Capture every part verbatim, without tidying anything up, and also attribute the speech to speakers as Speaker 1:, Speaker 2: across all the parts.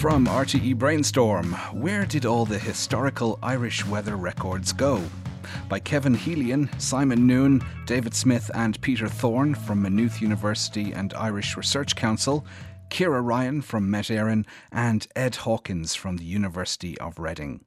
Speaker 1: From R T E Brainstorm, where did all the historical Irish weather records go? By Kevin Helian, Simon Noon, David Smith and Peter Thorne from Maynooth University and Irish Research Council, Ciara Ryan from Met Éireann and Ed Hawkins from the University of Reading.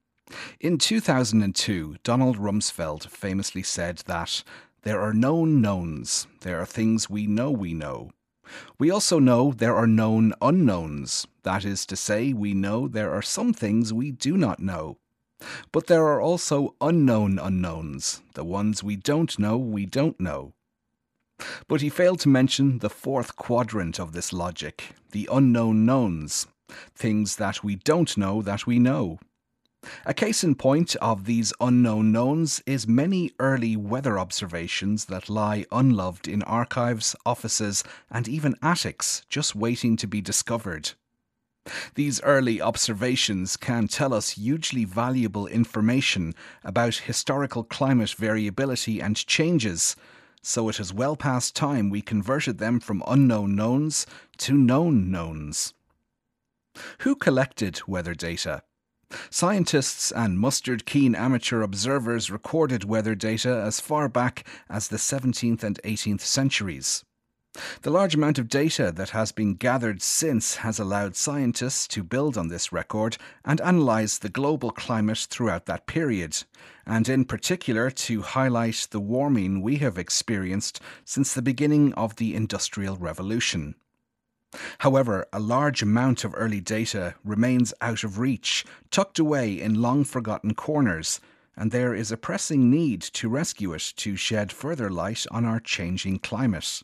Speaker 1: In two thousand two, Donald Rumsfeld famously said that there are known knowns, there are things we know we know. We also know there are known unknowns. That is to say, we know there are some things we do not know. But there are also unknown unknowns, the ones we don't know we don't know. But he failed to mention the fourth quadrant of this logic, the unknown knowns, things that we don't know that we know. A case in point of these unknown knowns is many early weather observations that lie unloved in archives, offices, and even attics, just waiting to be discovered. These early observations can tell us hugely valuable information about historical climate variability and changes, so it is well past time we converted them from unknown knowns to known knowns. Who collected weather data? Scientists and mustard-keen amateur observers recorded weather data as far back as the seventeenth and eighteenth centuries. The large amount of data that has been gathered since has allowed scientists to build on this record and analyse the global climate throughout that period, and in particular to highlight the warming we have experienced since the beginning of the Industrial Revolution. However, a large amount of early data remains out of reach, tucked away in long-forgotten corners, and there is a pressing need to rescue it to shed further light on our changing climate.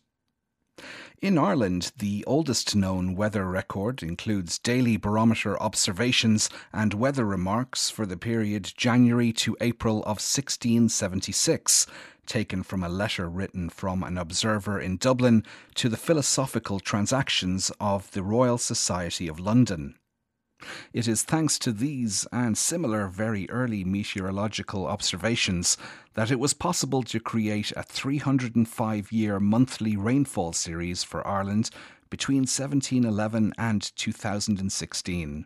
Speaker 1: In Ireland, the oldest known weather record includes daily barometer observations and weather remarks for the period January to April of sixteen seventy-six, taken from a letter written from an observer in Dublin to the Philosophical Transactions of the Royal Society of London. It is thanks to these and similar very early meteorological observations that it was possible to create a three hundred five year monthly rainfall series for Ireland between seventeen eleven and two thousand sixteen.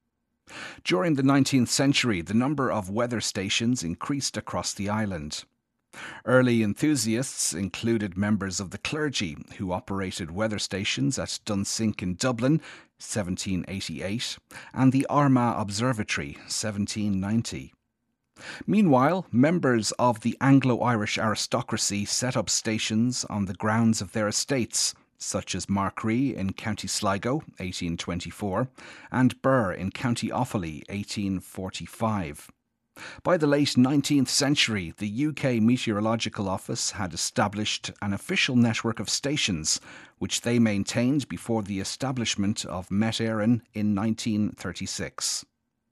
Speaker 1: During the nineteenth century, the number of weather stations increased across the island. Early enthusiasts included members of the clergy who operated weather stations at Dunsink in Dublin, seventeen eighty-eight, and the Armagh Observatory, seventeen ninety. Meanwhile, members of the Anglo-Irish aristocracy set up stations on the grounds of their estates, such as Markree in County Sligo, eighteen twenty-four, and Birr in County Offaly, eighteen forty-five. By the late nineteenth century, the U K Meteorological Office had established an official network of stations, which they maintained before the establishment of Met Éireann in nineteen thirty-six.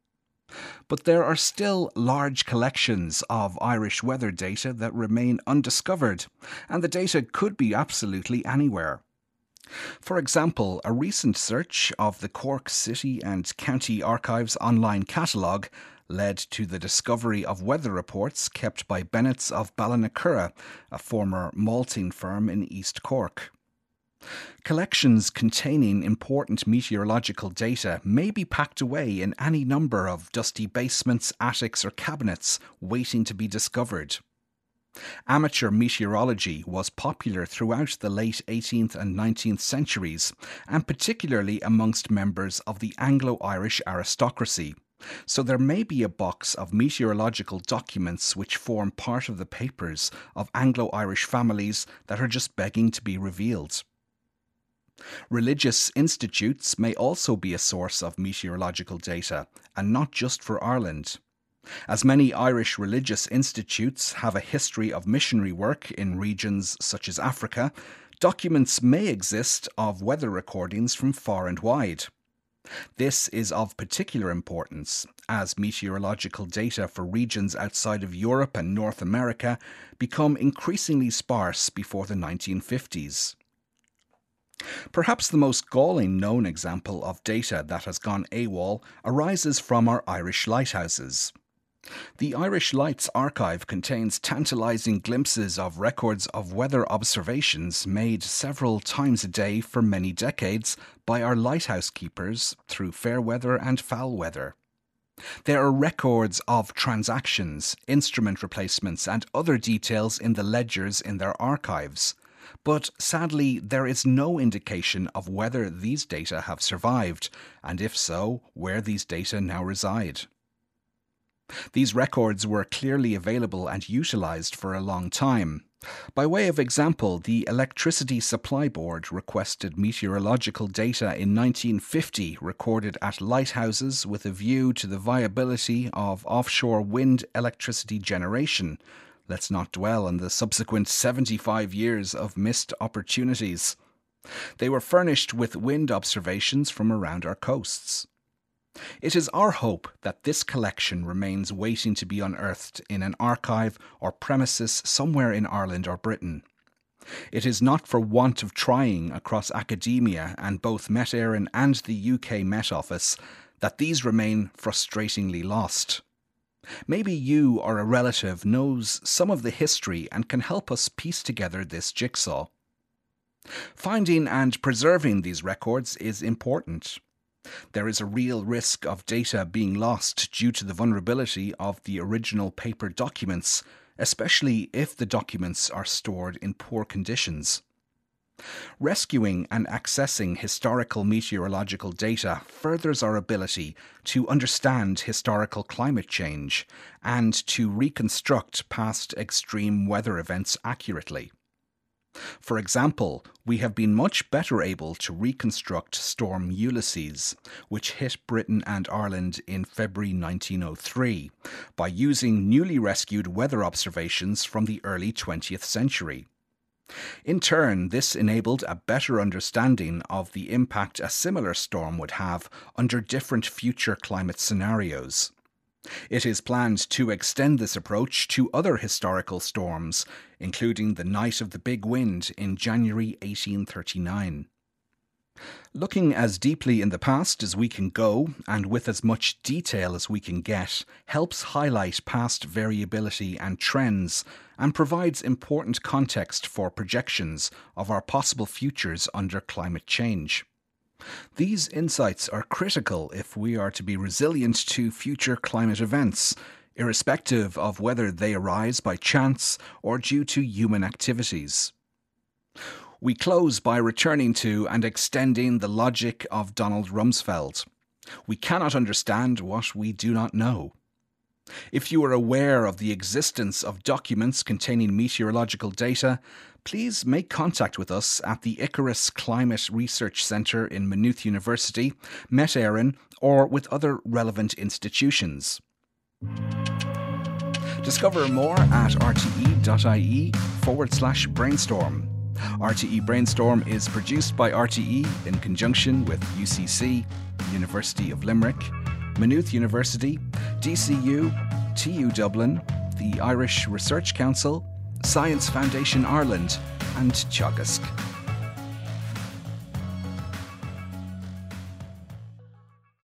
Speaker 1: But there are still large collections of Irish weather data that remain undiscovered, and the data could be absolutely anywhere. For example, a recent search of the Cork City and County Archives online catalogue led to the discovery of weather reports kept by Bennett's of Ballinacurra, a former malting firm in East Cork. Collections containing important meteorological data may be packed away in any number of dusty basements, attics or cabinets waiting to be discovered. Amateur meteorology was popular throughout the late eighteenth and nineteenth centuries, and particularly amongst members of the Anglo-Irish aristocracy. So there may be a box of meteorological documents which form part of the papers of Anglo-Irish families that are just begging to be revealed. Religious institutes may also be a source of meteorological data, and not just for Ireland. As many Irish religious institutes have a history of missionary work in regions such as Africa, documents may exist of weather recordings from far and wide. This is of particular importance, as meteorological data for regions outside of Europe and North America become increasingly sparse before the nineteen fifties. Perhaps the most galling known example of data that has gone AWOL arises from our Irish lighthouses. The Irish Lights archive contains tantalising glimpses of records of weather observations made several times a day for many decades by our lighthouse keepers through fair weather and foul weather. There are records of transactions, instrument replacements and other details in the ledgers in their archives. But sadly, there is no indication of whether these data have survived, and if so, where these data now reside. These records were clearly available and utilised for a long time. By way of example, the Electricity Supply Board requested meteorological data in nineteen fifty recorded at lighthouses with a view to the viability of offshore wind electricity generation. Let's not dwell on the subsequent seventy-five years of missed opportunities. They were furnished with wind observations from around our coasts. It is our hope that this collection remains waiting to be unearthed in an archive or premises somewhere in Ireland or Britain. It is not for want of trying across academia and both Met Éireann and the U K Met Office that these remain frustratingly lost. Maybe you or a relative knows some of the history and can help us piece together this jigsaw. Finding and preserving these records is important. There is a real risk of data being lost due to the vulnerability of the original paper documents, especially if the documents are stored in poor conditions. Rescuing and accessing historical meteorological data furthers our ability to understand historical climate change and to reconstruct past extreme weather events accurately. For example, we have been much better able to reconstruct Storm Ulysses, which hit Britain and Ireland in February nineteen oh three, by using newly rescued weather observations from the early twentieth century. In turn, this enabled a better understanding of the impact a similar storm would have under different future climate scenarios. It is planned to extend this approach to other historical storms, including the Night of the Big Wind in January eighteen thirty-nine. Looking as deeply in the past as we can go, and with as much detail as we can get, helps highlight past variability and trends, and provides important context for projections of our possible futures under climate change. These insights are critical if we are to be resilient to future climate events, irrespective of whether they arise by chance or due to human activities. We close by returning to and extending the logic of Donald Rumsfeld. We cannot understand what we do not know. If you are aware of the existence of documents containing meteorological data, please make contact with us at the Icarus Climate Research Centre in Maynooth University, Met Éireann, or with other relevant institutions. Discover more at rte.ie forward slash brainstorm. R T E Brainstorm is produced by R T E in conjunction with U C C, University of Limerick, Maynooth University, D C U, T U Dublin, the Irish Research Council, Science Foundation Ireland and Teagasc.